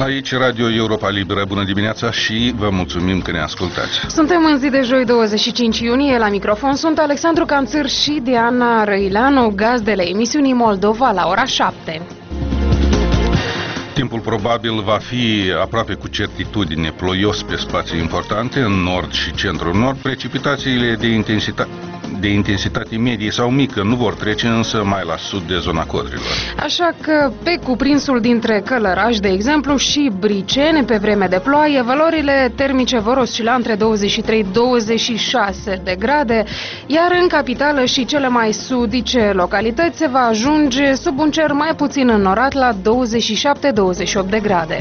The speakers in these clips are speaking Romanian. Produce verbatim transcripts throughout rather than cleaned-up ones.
Aici Radio Europa Liberă, bună dimineața și vă mulțumim că ne ascultați. Suntem în zi de joi douăzeci și cinci iunie, la microfon sunt Alexandru Canțâr și Diana Răileanu, gazdele emisiunii Moldova la ora șapte. Timpul probabil va fi aproape cu certitudine ploios pe spații importante, în nord și centrul-nord. Precipitațiile de intensitate de intensitate medie sau mică nu vor trece însă mai la sud de zona Codrilor. Așa că pe cuprinsul dintre Călăraș, de exemplu, și Briceni, pe vreme de ploaie, valorile termice vor oscila între douăzeci și trei - douăzeci și șase de grade, iar în capitală și cele mai sudice localități se va ajunge sub un cer mai puțin înnorat la douăzeci și șapte - douăzeci și opt de grade.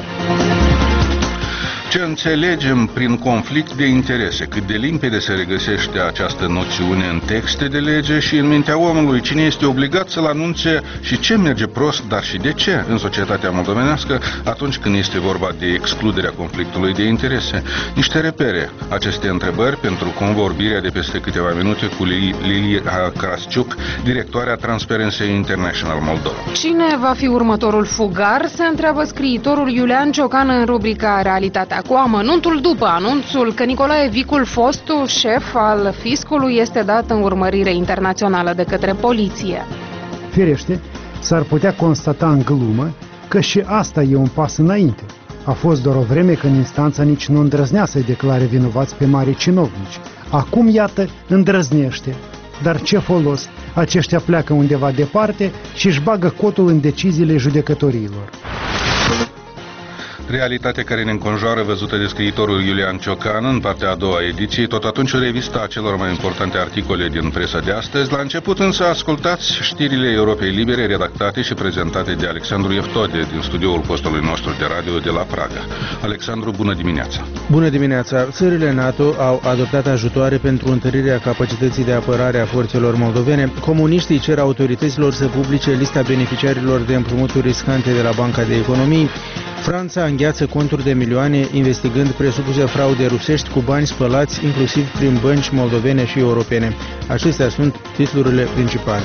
Ce înțelegem prin conflict de interese? Cât de limpede se regăsește această noțiune în texte de lege și în mintea omului? Cine este obligat să-l anunțe și ce merge prost, dar și de ce în societatea moldovenească atunci când este vorba de excluderea conflictului de interese? Niște repere aceste întrebări pentru convorbirea de peste câteva minute cu Lilia Crasciuc, directoarea Transparency International Moldova. Cine va fi următorul fugar? Se întreabă scriitorul Iulian Ciocan în rubrica Realitatea cu amănuntul după anunțul că Nicolae Vicul, fostul șef al fiscului, este dat în urmărire internațională de către poliție. Firește, s-ar putea constata în glumă că și asta e un pas înainte. A fost doar o vreme când instanța nici nu îndrăznea să-i declare vinovați pe mari cinovnici. Acum, iată, îndrăznește. Dar ce folos? Aceștia pleacă undeva departe și își bagă cotul în deciziile judecătorilor. Realitatea care ne înconjoară, văzută de scriitorul Iulian Ciocan în partea a doua ediției, tot atunci o revistă a celor mai importante articole din presa de astăzi. La început însă ascultați știrile Europei Libere, redactate și prezentate de Alexandru Eftode din studioul postului nostru de radio de la Praga. Alexandru, bună dimineața! Bună dimineața! Țările NATO au adoptat ajutoare pentru întărirea capacității de apărare a forțelor moldovene. Comuniștii cer autorităților să publice lista beneficiarilor de împrumuturi riscante de la Banca de Economii. Franța îngheață conturi de milioane investigând presupuse fraude rusești cu bani spălați, inclusiv prin bănci moldovene și europene. Acestea sunt titlurile principale.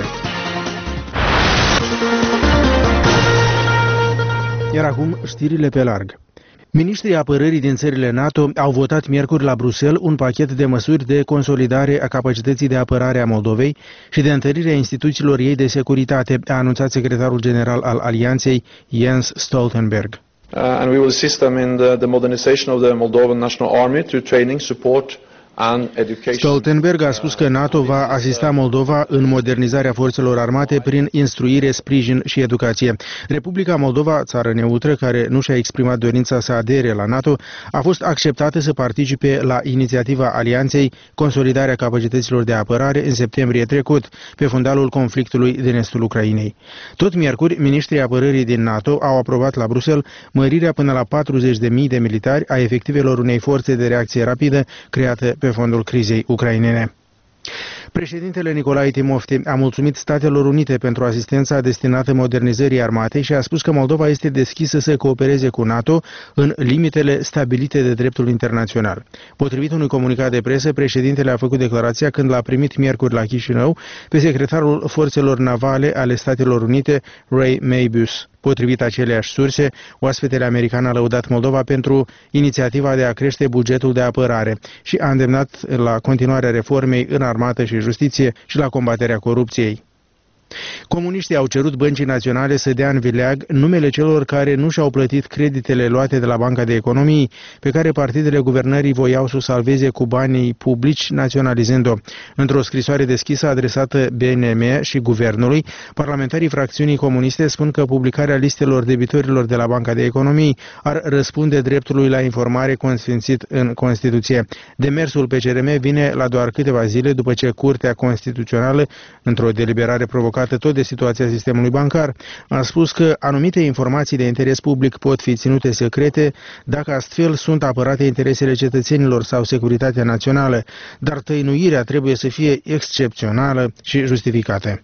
Iar acum știrile pe larg. Ministrii apărării din țările NATO au votat miercuri la Bruxelles un pachet de măsuri de consolidare a capacității de apărare a Moldovei și de întărire a instituțiilor ei de securitate, a anunțat secretarul general al Alianței, Jens Stoltenberg. Uh, and we will assist them in the, the modernization of the Moldovan National Army through training, support and education. Stoltenberg a spus că NATO va asista Moldova în modernizarea forțelor armate prin instruire, sprijin și educație. Republica Moldova, țară neutră care nu și-a exprimat dorința să adere la NATO, a fost acceptată să participe la inițiativa Alianței Consolidarea capacităților de apărare în septembrie trecut, pe fundalul conflictului din estul Ucrainei. Tot miercuri, ministrii apărării din NATO au aprobat la Bruxelles mărirea până la patruzeci de mii de militari a efectivelor unei forțe de reacție rapidă create pe fondul crizei ucrainene. Președintele Nicolae Timofti a mulțumit Statelor Unite pentru asistența destinată modernizării armatei și a spus că Moldova este deschisă să coopereze cu NATO în limitele stabilite de dreptul internațional. Potrivit unui comunicat de presă, președintele a făcut declarația când l-a primit miercuri la Chișinău pe secretarul Forțelor Navale ale Statelor Unite, Ray Mabus. Potrivit aceleași surse, oaspetele american a lăudat Moldova pentru inițiativa de a crește bugetul de apărare și a îndemnat la continuarea reformei în armată și justiție și la combaterea corupției. Comuniștii au cerut Băncii Naționale să dea în vileag numele celor care nu și-au plătit creditele luate de la Banca de Economii, pe care partidele guvernării voiau să o salveze cu banii publici, naționalizând-o. Într-o scrisoare deschisă adresată B N M și guvernului, parlamentarii fracțiunii comuniste spun că publicarea listelor debitorilor de la Banca de Economii ar răspunde dreptului la informare consfințit în Constituție. Demersul P C R M vine la doar câteva zile după ce Curtea Constituțională, într-o deliberare provocată tot de situația sistemului bancar, a spus că anumite informații de interes public pot fi ținute secrete dacă astfel sunt apărate interesele cetățenilor sau securitatea națională, dar tăinuirea trebuie să fie excepțională și justificată.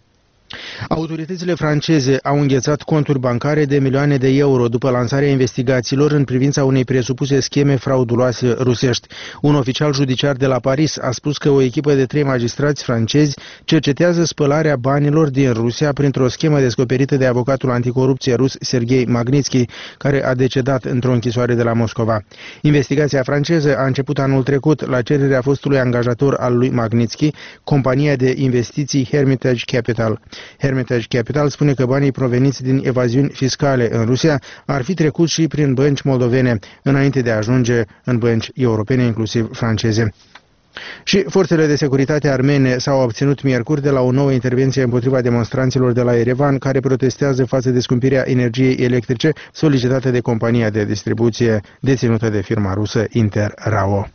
Autoritățile franceze au înghețat conturi bancare de milioane de euro după lansarea investigațiilor în privința unei presupuse scheme frauduloase rusești. Un oficial judiciar de la Paris a spus că o echipă de trei magistrați francezi cercetează spălarea banilor din Rusia printr-o schemă descoperită de avocatul anticorupție rus Serghei Magnitsky, care a decedat într-o închisoare de la Moscova. Investigația franceză a început anul trecut la cererea fostului angajator al lui Magnitsky, compania de investiții Hermitage Capital. Hermitage Capital spune că banii proveniți din evaziuni fiscale în Rusia ar fi trecut și prin bănci moldovene, înainte de a ajunge în bănci europene, inclusiv franceze. Și forțele de securitate armene s-au abținut miercuri de la o nouă intervenție împotriva demonstranților de la Yerevan, care protestează față de scumpirea energiei electrice solicitată de compania de distribuție deținută de firma rusă Interrao.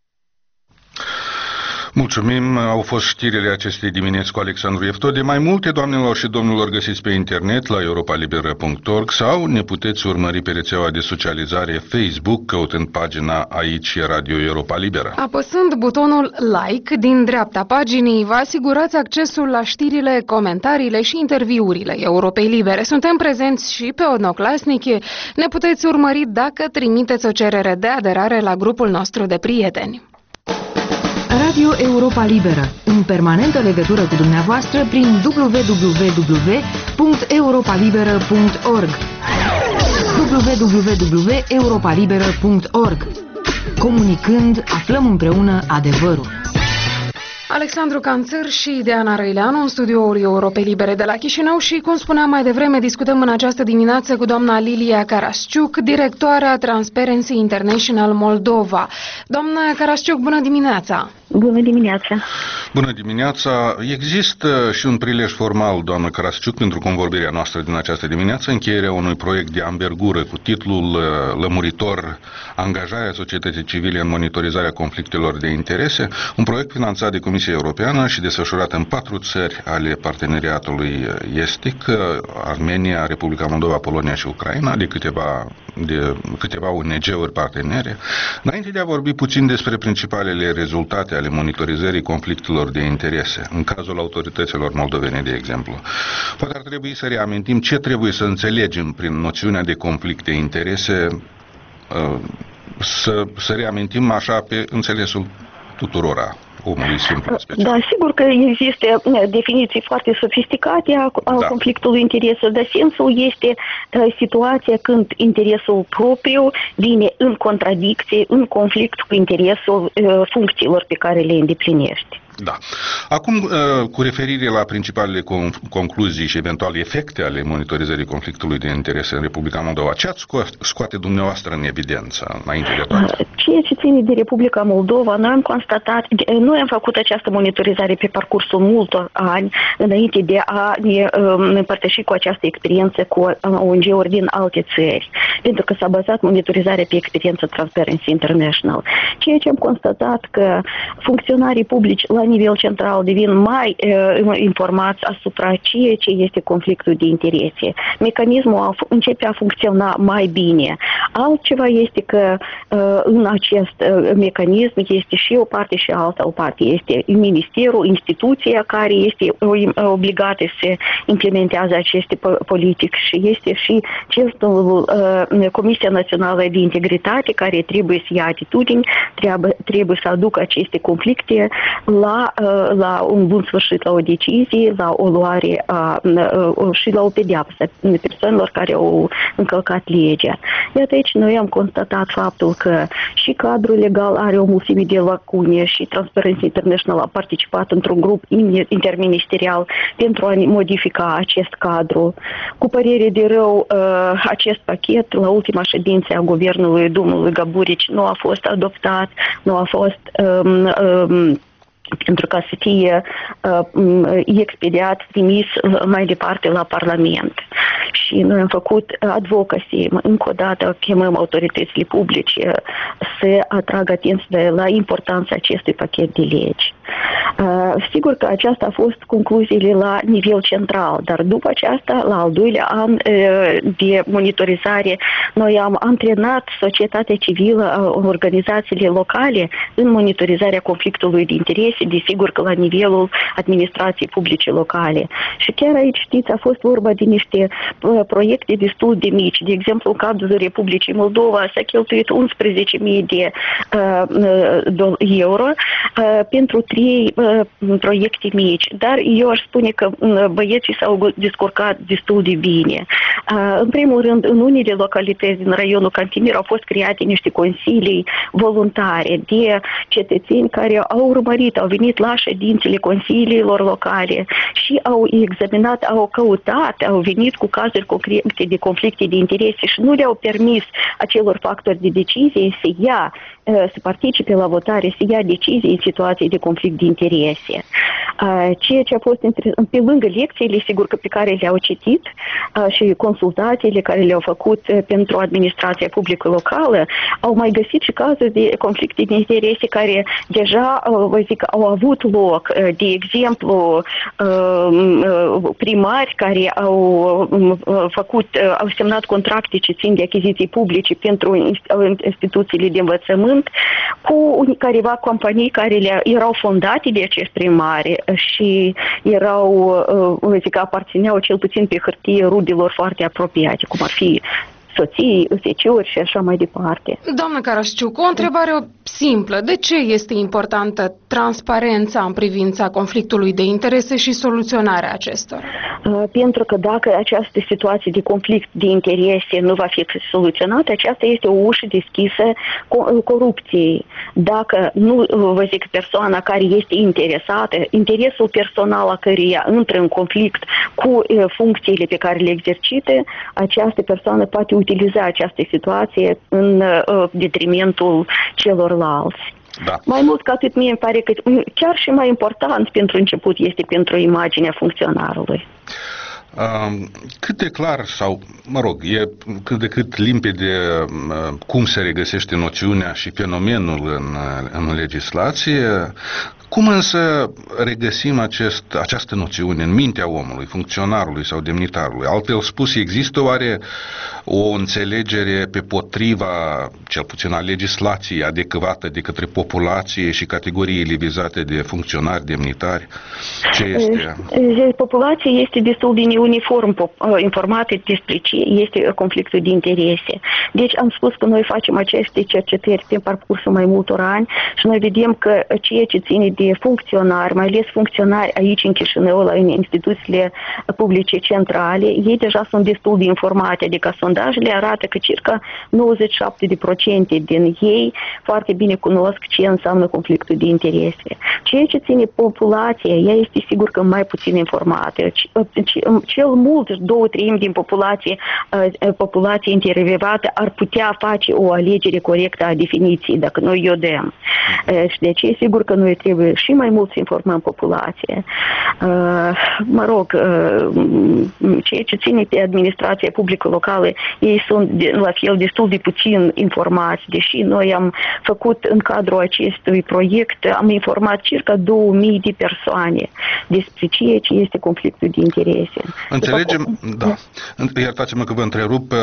Mulțumim, au fost știrile acestei dimineți cu Alexandru Eftode. Mai multe, doamnelor și domnilor, găsiți pe internet la europa liberă punct org sau ne puteți urmări pe rețeaua de socializare Facebook, căutând pagina Aici e Radio Europa Liberă. Apăsând butonul like din dreapta paginii, vă asigurați accesul la știrile, comentariile și interviurile Europei Libere. Suntem prezenți și pe Odnoclasnic. Ne puteți urmări dacă trimiteți o cerere de aderare la grupul nostru de prieteni. Radio Europa Liberă, în permanentă legătură cu dumneavoastră prin w w w punct europa liberă punct org w w w punct europa liberă punct org. Comunicând, aflăm împreună adevărul. Alexandru Canțăr și Diana Răileanu în studioul Europei Libere de la Chișinău și, cum spuneam mai devreme, discutăm în această dimineață cu doamna Lilia Carasciuc, directoarea Transparency International Moldova. Doamna Carasciuc, bună dimineața! Bună dimineața! Bună dimineața! Există și un prilej formal, doamnă Carasciuc, pentru convorbirea noastră din această dimineață, încheierea unui proiect de anvergură cu titlul lămuritor Angajarea societății civile în monitorizarea conflictelor de interese, un proiect finanțat de Comisia Europeană și desfășurat în patru țări ale parteneriatului estic, Armenia, Republica Moldova, Polonia și Ucraina, de câteva, de câteva O N G-uri partenere. Înainte de a vorbi puțin despre principalele rezultate ale monitorizării conflictelor de interese, în cazul autorităților moldovene, de exemplu, poate ar trebui să reamintim ce trebuie să înțelegem prin noțiunea de conflict de interese, să, să reamintim așa pe înțelesul tuturora. Omului simplu, special. Da, sigur că există definiții foarte sofisticate a, a da. conflictului intereselor, dar sensul este uh, situația când interesul propriu vine în contradicție, în conflict cu interesul uh, funcțiilor pe care le îndeplinește. Da. Acum, cu referire la principalele concluzii și eventual efecte ale monitorizării conflictului de interese în Republica Moldova, ce ați scoate dumneavoastră în evidență înainte de toate? Ceea ce ține de Republica Moldova, noi am constatat, noi am făcut această monitorizare pe parcursul multor ani înainte de a ne împărtăși cu această experiență cu O N G-uri din alte țări, pentru că s-a bazat monitorizarea pe experiența Transparency International. Ceea ce am constatat că funcționarii publici la nivel central devin mai uh, informați asupra ceea ce este conflictul de interese. Mecanismul a, începe a funcționa mai bine. Altceva este că uh, în acest uh, mecanism este și o parte și alta o parte. Este ministerul, instituția care este uh, obligată să implementează aceste politici și este și gestul, uh, Comisia Națională de Integritate care trebuie să ia atitudini, trebuie, trebuie să aducă aceste conflicte la La, la un bun sfârșit, la o decizie, la o luare a, și la o pedeapsă persoanelor care au încălcat legea. Iată aici noi am constatat faptul că și cadrul legal are o mulțime de lacune și Transparency International a participat într-un grup interministerial pentru a modifica acest cadru. Cu părere de rău, acest pachet la ultima ședință a guvernului domnului Gaburici nu a fost adoptat, nu a fost um, um, pentru ca să fie uh, expediat, trimis mai departe la Parlament. Și noi am făcut advocacy, încă o dată chemăm autoritățile publice să atragă atenție la importanța acestui pachet de legi. Uh, sigur că aceasta a fost concluziile la nivel central, dar după aceasta, la al doilea an uh, de monitorizare, noi am antrenat societatea civilă, organizațiile locale în monitorizarea conflictului de interese interese, desigur că la nivelul administrației publice locale. Și chiar aici, știți, a fost vorba de niște proiecte destul de mici. De exemplu, în cadrul Republicii Moldova s-a cheltuit unsprezece mii de uh, euro uh, pentru trei uh, proiecte mici. Dar eu aș spune că uh, băieții s-au descurcat destul de bine. Uh, în primul rând, în unele localități din raionul Cantimir au fost create niște consilii voluntare de cetățeni care au urmărit, au venit la ședințele consiliilor locale și au examinat, au căutat, au venit cu cazuri concrete de conflicte de interese și nu le-au permis acelor factori de decizie să ia, să participe la votare, să ia decizii în situații de conflict de interese. Ceea ce a fost interesant, pe lângă lecțiile, sigur că pe care le-au citit și consultațiile care le-au făcut pentru administrația publică locală, au mai găsit și cazuri de conflicte de interese care deja, vă zic, au avut loc. De exemplu, primari care au făcut, au semnat contracte ce țin de achiziții publice pentru instituțiile de învățământ cu careva companii care le, erau fondate de acești primari și erau, vă zic, aparțineau cel puțin pe hârtie rudelor foarte apropiate, cum ar fi soții, feciori și așa mai departe. Doamnă Carașciuc, o întrebare simplă. De ce este importantă transparența în privința conflictului de interese și soluționarea acestora? Uh, pentru că dacă această situație de conflict de interese nu va fi soluționată, aceasta este o ușă deschisă corupției. Dacă nu, vă zic, persoana care este interesată, interesul personal a căreia intră în conflict cu uh, funcțiile pe care le exercită, această persoană poate utiliza această situație în uh, detrimentul celorlalți. Da. Mai mult ca atât, mie îmi pare că chiar și mai important pentru început este pentru imaginea funcționarului. Uh, cât de clar sau, mă rog, e cât de cât limpede uh, cum se regăsește noțiunea și fenomenul în, în legislație, cum însă regăsim acest, această noțiune în mintea omului, funcționarului sau demnitarului? Altfel spus, există oare o înțelegere pe potriva, cel puțin a legislației adecvată de către populație și categoriile vizate de funcționari, demnitari? Ce este? Populația este destul de neuniform informată despre ce este conflictul de interese. Deci am spus că noi facem aceste cercetări pe parcursul mai multor ani și noi vedem că ceea ce ține de funcționari, mai ales funcționari aici în Chișinău, la instituțiile publice centrale, ei deja sunt destul de informate, adică sondajele arată că circa nouăzeci și șapte la sută din ei foarte bine cunosc ce înseamnă conflictul de interese. Ceea ce ține populația, ea este sigur că mai puțin informată. Cel mult, două treimi din populație, populație intervievată ar putea face o alegere corectă a definiției, dacă noi o dăm. Și de aceea, sigur că noi trebuie și mai mult să informăm populația. Mă rog, ceea ce ține pe administrația publică locală, ei sunt la fel destul de puțin informați, deși noi am făcut în cadrul acestui proiect, am informat circa două mii de persoane despre ceea ce este conflictul de interese. Înțelegem, da. Iertați-mă că vă întrerup.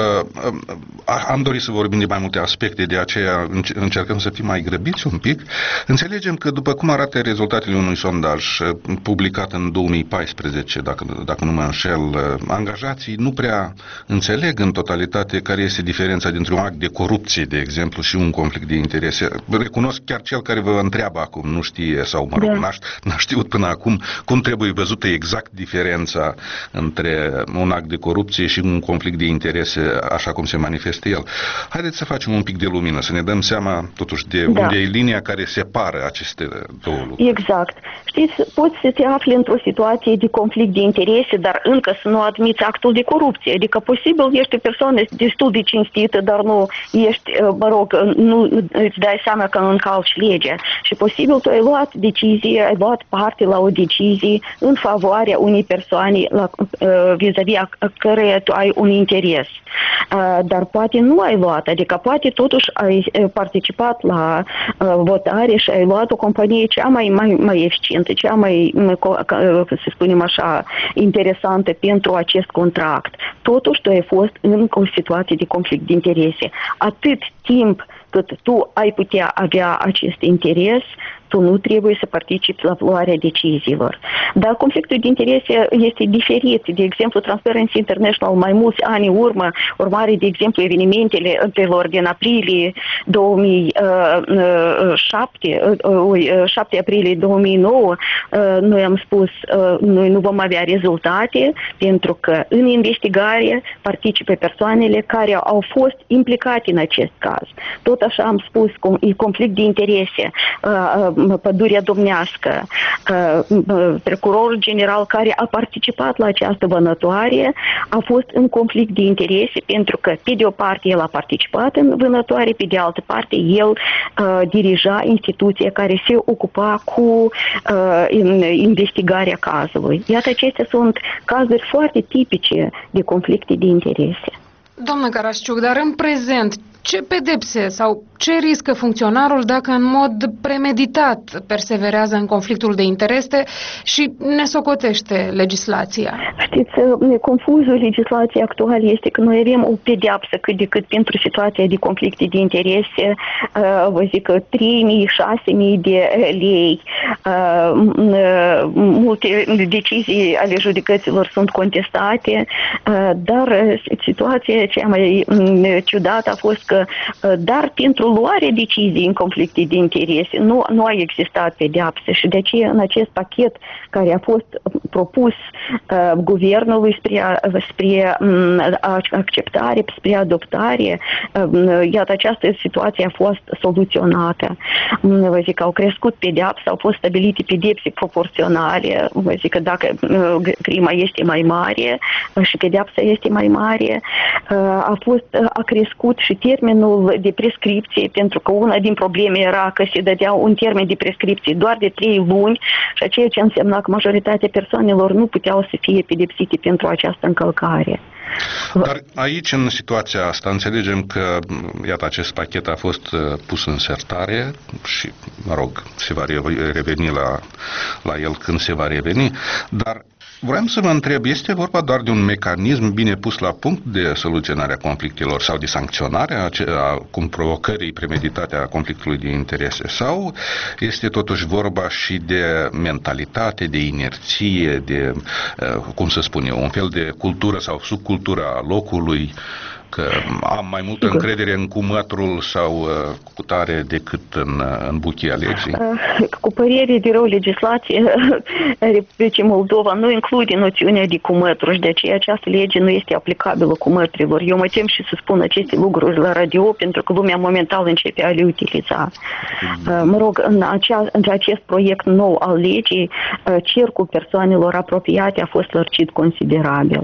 Am dorit să vorbim de mai multe aspecte, de aceea încercăm să fim mai grăbiți un pic. Înțelegem că, după cum arată rezultatele unui sondaj publicat în două mii paisprezece, dacă, dacă nu mă înșel, angajații nu prea înțeleg în totalitate care este diferența dintre un act de corupție, de exemplu, și un conflict de interese. Recunosc, chiar cel care vă întreabă acum nu știe, sau mă rog, da. n-a, n-a știut până acum cum trebuie văzută exact diferența între un act de corupție și un conflict de interese, așa cum se manifestă el. Haideți să facem un pic de lumină, să ne dăm seama totuși de da. unde e linia care separă aceste două lucruri. Exact. Știți, poți să te afli într-o situație de conflict de interese, dar încă să nu admiți actul de corupție. Adică posibil ești o persoană destul de cinstită, dar nu ești, mă rog, nu îți dai seama că încalci legea. Și posibil tu ai luat decizie, ai luat parte la o decizie în favoarea unei persoane la, vis-a-vis a căreia tu ai un interes. Dar poate nu ai luat, adică poate totuși ai participat la votare și ai luat o companie cea mai, mai, mai eficientă, cea mai, să spunem așa, interesantă pentru acest contract. Totuși tu ai fost în o situație de conflict de interese. Atât timp cât tu ai putea avea acest interes, tu nu trebuie să participi la luarea deciziilor. Dar conflictul de interese este diferit. De exemplu, Transparency International mai mulți ani în urmă, urmare, de exemplu, evenimentele din aprilie două mii șapte, șapte aprilie două mii nouă, noi am spus, noi nu vom avea rezultate pentru că în investigare participă persoanele care au fost implicate în acest caz. Tot așa am spus, conflict de interese, pădurea domnească, procurorul general care a participat la această vânătoare a fost în conflict de interese pentru că, pe de o parte, el a participat în vânătoare, pe de altă parte, el uh, dirija instituția care se ocupa cu uh, investigarea cazului. Iată, acestea sunt cazuri foarte tipice de conflicte de interese. Doamnă Carasciuc, dar în prezent, ce pedepse sau ce riscă funcționarul dacă în mod premeditat perseverează în conflictul de interese și ne socotește legislația? Știți, confuzul legislației actuale este că noi avem o pedeapsă cât de cât pentru situația de conflicte de interese, vă zic, trei mii, șase mii de lei, multe decizii ale judecăților sunt contestate, dar situația cea mai ciudată a fost că dar pentru luarea decizii în conflicte de interese nu, nu a existat pedeapsă și de aceea în acest pachet care a fost propus uh, guvernului spre, spre um, acceptare, spre adoptare, uh, iată, această situație a fost soluționată. Um, vă zic, au crescut pedeapsa, au fost stabilite pedepse proporționale, vă zic că dacă uh, crima este mai mare uh, și pedeapsa este mai mare, uh, a fost, uh, a crescut și termenul de prescripție, pentru că una din probleme era că se dădea un termen de prescripție doar de trei luni și ceea ce însemna că majoritatea persoanelor nu puteau să fie pedepsite pentru această încălcare. Dar aici, în situația asta, înțelegem că, iată, acest pachet a fost pus în sertare și, mă rog, se va reveni la, la el când se va reveni, dar vreau să vă întreb, este vorba doar de un mecanism bine pus la punct de soluționarea conflictelor sau de sancționarea a, cum provocării premeditate a conflictului de interese, sau este totuși vorba și de mentalitate, de inerție, de, cum să spun eu, un fel de cultură sau subcultură a locului, că am mai multă încredere în cumătrul sau uh, cu tare decât în, în buchia legii? Cu părere de rău, legislație Republicii Moldova nu include noțiunea de cumătru și de aceea această lege nu este aplicabilă cumătrilor. Eu mă tem și să spun aceste lucruri la radio pentru că lumea momentan începe a le utiliza. Mă rog, în, acea, în acest proiect nou al legii, cercul persoanelor apropiate a fost lărgit considerabil.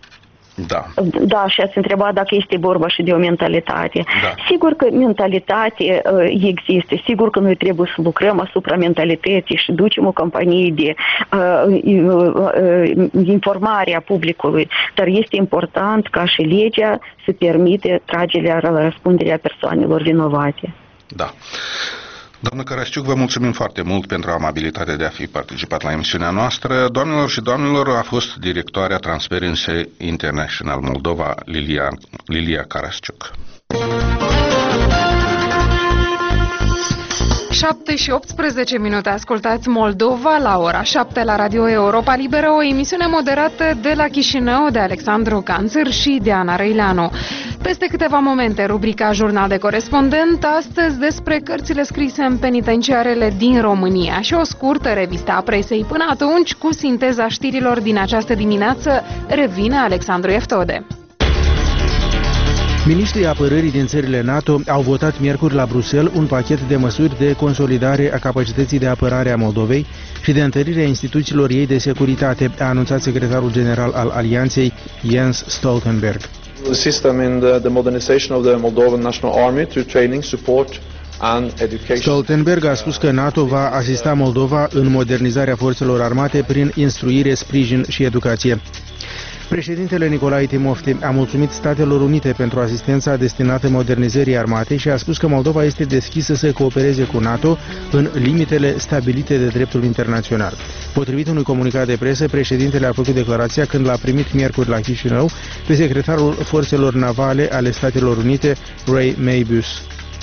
Da. Da, și ați întrebat dacă este vorba și de o mentalitate. Da. Sigur că mentalitate uh, există, sigur că noi trebuie să lucrăm asupra mentalității și ducem o campanie de uh, uh, uh, informare a publicului, dar este important ca și legea să permite tragerea la răspunderea persoanelor vinovate. Da. Doamnă Carasciuc, vă mulțumim foarte mult pentru amabilitatea de a fi participat la emisiunea noastră. Doamnelor și domnilor, a fost directoarea Transparency International Moldova, Lilia, Lilia Carasciuc. șapte și optsprezece minute, ascultați Moldova la ora șapte la Radio Europa Liberă, o emisiune moderată de la Chișinău de Alexandru Canțăr și de Ana Răileanu. Peste câteva momente, rubrica Jurnal de Corespondent, astăzi despre cărțile scrise în penitenciarele din România și o scurtă revistă a presei. Până atunci, cu sinteza știrilor din această dimineață, revine Alexandru Eftode. Ministrii apărării din țările NATO au votat miercuri la Bruxelles un pachet de măsuri de consolidare a capacității de apărare a Moldovei și de întărire a instituțiilor ei de securitate, a anunțat secretarul general al Alianței, Jens Stoltenberg. System in the, the modernization of the Moldovan National Army through training, support and education. Stoltenberg a spus că NATO va asista Moldova în modernizarea forțelor armate prin instruire, sprijin și educație. Președintele Nicolae Timofte a mulțumit Statelor Unite pentru asistența destinată modernizării armatei și a spus că Moldova este deschisă să coopereze cu NATO în limitele stabilite de dreptul internațional. Potrivit unui comunicat de presă, președintele a făcut declarația când l-a primit miercuri la Chișinău pe secretarul Forțelor Navale ale Statelor Unite, Ray Mabus.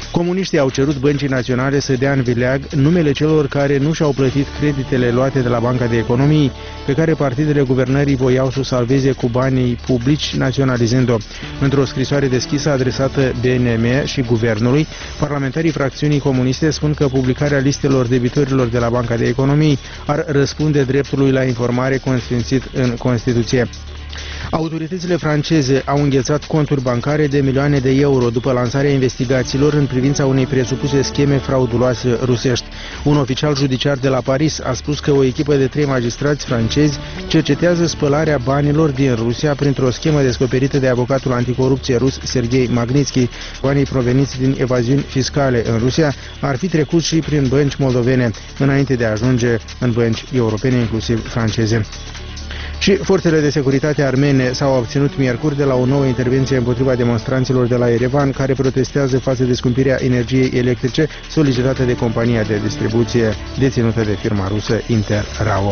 Comuniștii au cerut Băncii Naționale să dea în vileag numele celor care nu și-au plătit creditele luate de la Banca de Economii, pe care partidele guvernării voiau să o salveze cu banii publici, naționalizând-o. Într-o scrisoare deschisă adresată B N M și guvernului, parlamentarii fracțiunii comuniste spun că publicarea listelor debitorilor de la Banca de Economii ar răspunde dreptului la informare consfințit în Constituție. Autoritățile franceze au înghețat conturi bancare de milioane de euro după lansarea investigațiilor în privința unei presupuse scheme frauduloase rusești. Un oficial judiciar de la Paris a spus că o echipă de trei magistrați francezi cercetează spălarea banilor din Rusia printr-o schemă descoperită de avocatul anticorupție rus Sergei Magnitsky. Banii proveniți din evaziuni fiscale în Rusia ar fi trecut și prin bănci moldovene, înainte de a ajunge în bănci europene, inclusiv franceze. Și forțele de securitate armene s-au abținut miercuri de la o nouă intervenție împotriva demonstranților de la Erevan, care protestează față de scumpirea energiei electrice solicitată de compania de distribuție deținută de firma rusă InterRAO.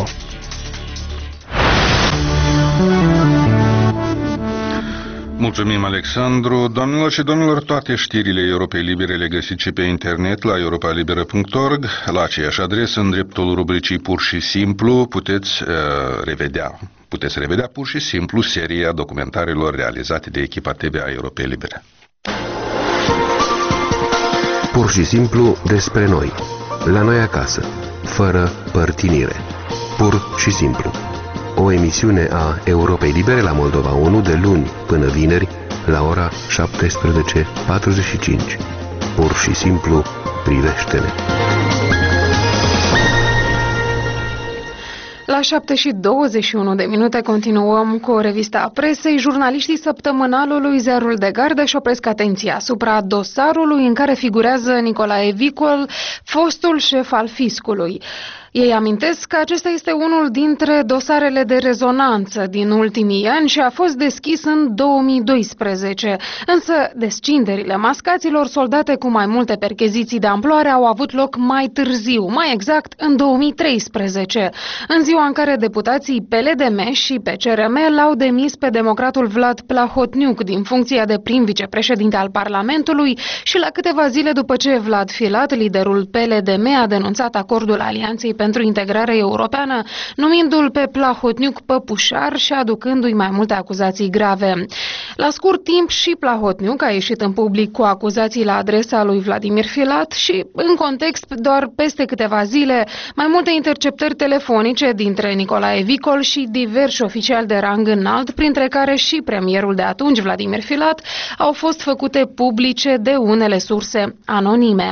Mulțumim, Alexandru. Doamnelor și domnilor, toate știrile Europei Libere le găsiți și pe internet la europa libera punct org. La aceeași adresă, în dreptul rubricii Pur și Simplu, puteți uh, revedea, puteți revedea pur și simplu seria documentarelor realizate de echipa T V a Europei Libere. Pur și simplu despre noi, la noi acasă, fără părtinire. Pur și simplu. O emisiune a Europei Libere la Moldova unu de luni până vineri la ora șaptesprezece patruzeci și cinci. Pur și simplu, privește-ne! La șapte și douăzeci și unu de minute continuăm cu o revistă a presei. Jurnaliștii săptămânalului Ziarul de Gardă își opresc atenția asupra dosarului în care figurează Nicolae Vicol, fostul șef al fiscului. Ei amintesc că acesta este unul dintre dosarele de rezonanță din ultimii ani și a fost deschis în două mii doisprezece. Însă descinderile mascaților soldate cu mai multe percheziții de amploare au avut loc mai târziu, mai exact în două mii treisprezece, în ziua în care deputații P L D M și P C R M l-au demis pe democratul Vlad Plahotniuc din funcția de prim vicepreședinte al Parlamentului și la câteva zile după ce Vlad Filat, liderul P L D M, a denunțat acordul Alianței pentru integrare europeană, numindu-l pe Plahotniuc păpușar și aducându-i mai multe acuzații grave. La scurt timp și Plahotniuc a ieșit în public cu acuzații la adresa lui Vladimir Filat și, în context, doar peste câteva zile, mai multe interceptări telefonice dintre Nicolae Vicol și diversi oficiali de rang înalt, printre care și premierul de atunci, Vladimir Filat, au fost făcute publice de unele surse anonime.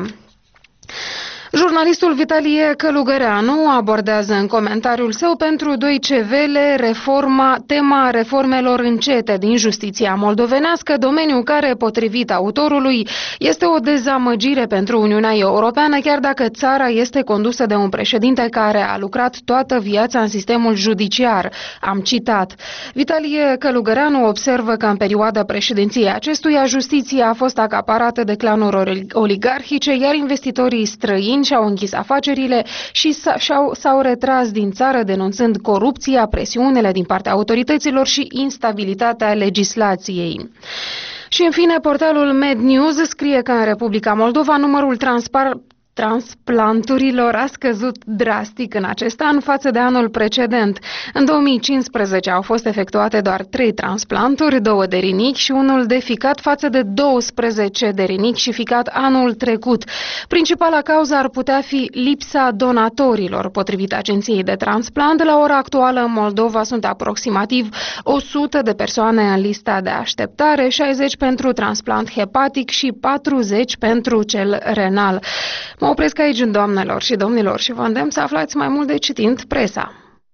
Jurnalistul Vitalie Călugăreanu abordează în comentariul său pentru Deutsche Welle reforma, tema reformelor încete din justiția moldovenească, domeniu care, potrivit autorului, este o dezamăgire pentru Uniunea Europeană, chiar dacă țara este condusă de un președinte care a lucrat toată viața în sistemul judiciar. Am citat. Vitalie Călugăreanu observă că în perioada președinției acestuia justiția a fost acaparată de clanuri oligarhice, iar investitorii străini și-au închis afacerile și s-au retras din țară denunțând corupția, presiunile din partea autorităților și instabilitatea legislației. Și în fine, portalul MedNews scrie că în Republica Moldova numărul transpar transplanturilor a scăzut drastic în acest an față de anul precedent. În două mii cincisprezece au fost efectuate doar trei transplanturi, două de rinichi și unul de ficat față de douăsprezece de rinichi și ficat anul trecut. Principala cauză ar putea fi lipsa donatorilor. Potrivit Agenției de Transplant, la ora actuală în Moldova sunt aproximativ o sută de persoane în lista de așteptare, șaizeci pentru transplant hepatic și patruzeci pentru cel renal. Mă opresc aici, doamnelor și domnilor, și vă îndemn să aflați mai mult de citind presa.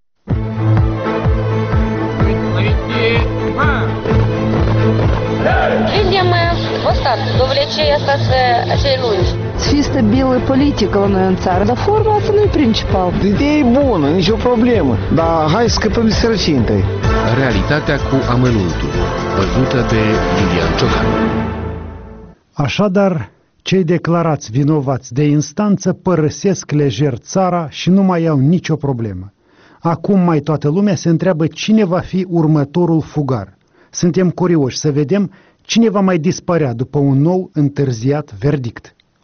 Видим вот так, до влечения acei lungi. Să fie stabilă politică la noi în țară, dar forma asta nu e principal. Ideea e bună, nicio problemă, dar hai să scăpăm de sărăcie întâi. Realitatea cu amănuntul, văzută de Lilian Ciocan. Așadar, cei declarați vinovați de instanță părăsesc lejer țara și nu mai au nicio problemă. Acum mai toată lumea se întreabă cine va fi următorul fugar. Suntem curioși să vedem cine va mai dispărea după un nou întârziat verdict.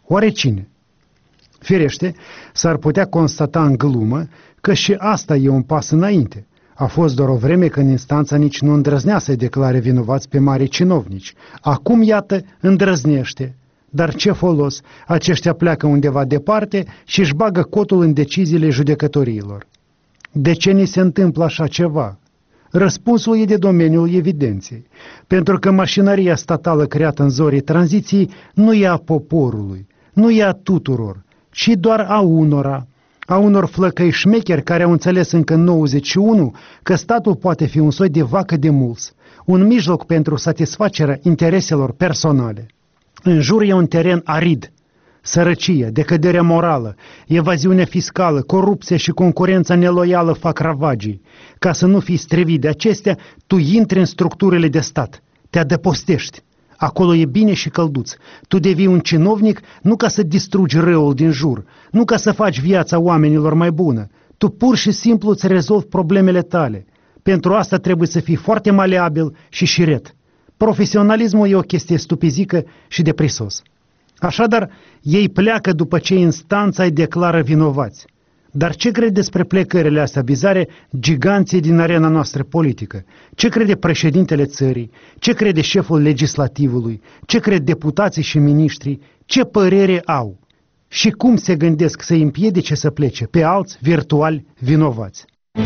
Oare cine? Firește, s-ar putea constata în glumă că și asta e un pas înainte. A fost doar o vreme când instanța nici nu îndrăznea să-i declare vinovați pe mari cinovnici. Acum, iată, îndrăznește. Dar ce folos? Aceștia pleacă undeva departe și își bagă cotul în deciziile judecătorilor. De ce ni se întâmplă așa ceva? Răspunsul e de domeniul evidenței, pentru că mașinăria statală creată în zorii tranziției nu e a poporului, nu e a tuturor, ci doar a unora, a unor flăcăi șmecheri care au înțeles încă în nouăzeci și unu că statul poate fi un soi de vacă de mulți, un mijloc pentru satisfacerea intereselor personale. În jur e un teren arid, sărăcie, decădere morală, evaziune fiscală, corupție și concurența neloială fac ravagii. Ca să nu fii strivit de acestea, tu intri în structurile de stat, te adăpostești. Acolo e bine și călduț. Tu devii un cinovnic nu ca să distrugi răul din jur, nu ca să faci viața oamenilor mai bună. Tu pur și simplu îți rezolvi problemele tale. Pentru asta trebuie să fii foarte maleabil și șiret. Profesionalismul e o chestie stupizică și de prisos. Așadar, ei pleacă după ce instanța îi declară vinovați. Dar ce crede despre plecările astea bizare giganții din arena noastră politică? Ce crede președintele țării? Ce crede șeful legislativului? Ce cred deputații și miniștrii? Ce părere au? Și cum se gândesc să îi împiedice să plece pe alți virtuali vinovați?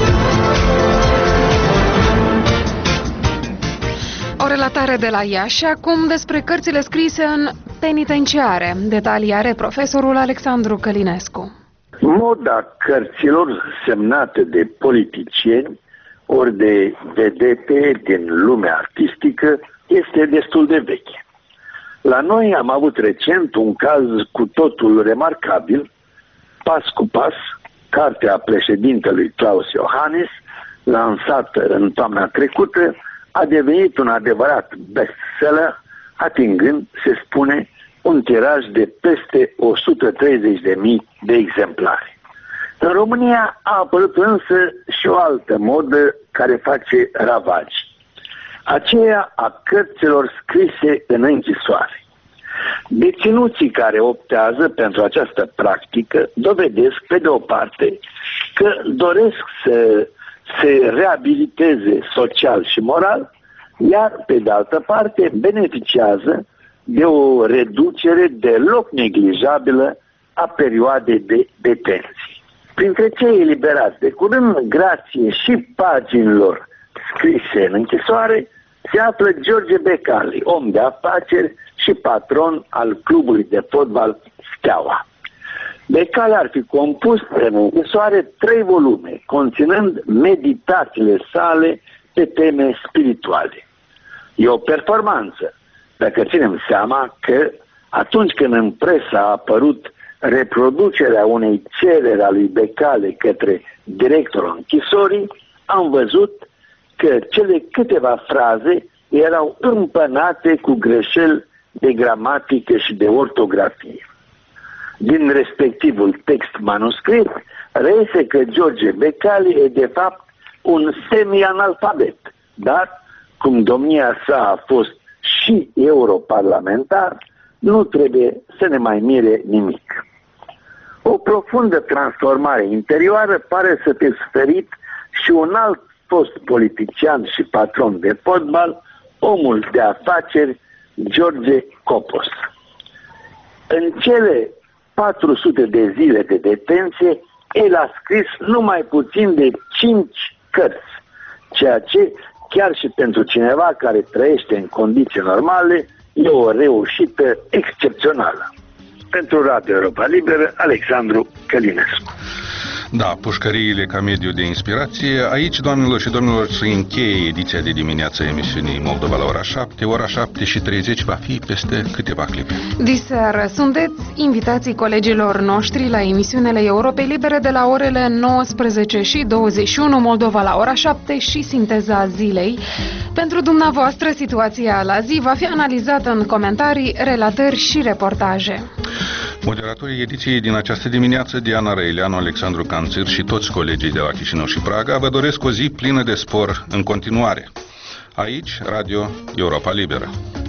O relatare de la Iași, acum despre cărțile scrise în penitenciare. Detalii are profesorul Alexandru Călinescu. Moda cărților semnate de politicieni ori de vedete din lumea artistică este destul de veche. La noi am avut recent un caz cu totul remarcabil. Pas cu pas, cartea președintelui Klaus Iohannis, lansată în toamna trecută, a devenit un adevărat bestseller, atingând, se spune, un tiraj de peste o sută treizeci de mii de exemplare. În România a apărut însă și o altă modă care face ravagi. Aceea a cărților scrise în închisoare. Deținuții care optează pentru această practică dovedesc, pe de o parte, că doresc să se reabiliteze social și moral, iar, pe de altă parte, beneficiază de o reducere deloc neglijabilă a perioadei de detenție. Printre cei eliberați de curând, grație și paginilor scrise în închisoare, se află George Becali, om de afaceri și patron al clubului de fotbal Steaua. Becali ar fi compus în închisoare trei volume, conținând meditațiile sale pe teme spirituale. E o performanță, dacă ținem seama că atunci când în presă a apărut reproducerea unei cereri a lui Becali către directorul închisorii, am văzut că cele câteva fraze erau împănate cu greșeli de gramatică și de ortografie. Din respectivul text manuscris, reiese că George Becali e de fapt un semi-analfabet, dar, cum domnia sa a fost și europarlamentar, nu trebuie să ne mai mire nimic. O profundă transformare interioară pare să fi suferit și un alt fost politician și patron de fotbal, omul de afaceri George Copos. În cele patru sute de zile de detenție, el a scris numai puțin de cinci cărți, ceea ce, chiar și pentru cineva care trăiește în condiții normale, e o reușită excepțională. Pentru Radio Europa Liberă, Alexandru Călinescu. Da, pușcăriile ca mediu de inspirație. Aici, doamnelor și domnilor, se încheie ediția de dimineață a emisiunii Moldova la ora șapte. Ora șapte și treizeci va fi peste câteva clipe. Diseară sunteți invitații colegilor noștri la emisiunile Europei Libere de la orele nouăsprezece și douăzeci și unu, Moldova la ora șapte și Sinteza Zilei. Pentru dumneavoastră, situația la zi va fi analizată în comentarii, relatări și reportaje. Moderatorii ediției din această dimineață, Diana Răileanu, Alexandru Canțir și toți colegii de la Chișinău și Praga, vă doresc o zi plină de spor în continuare. Aici, Radio Europa Liberă.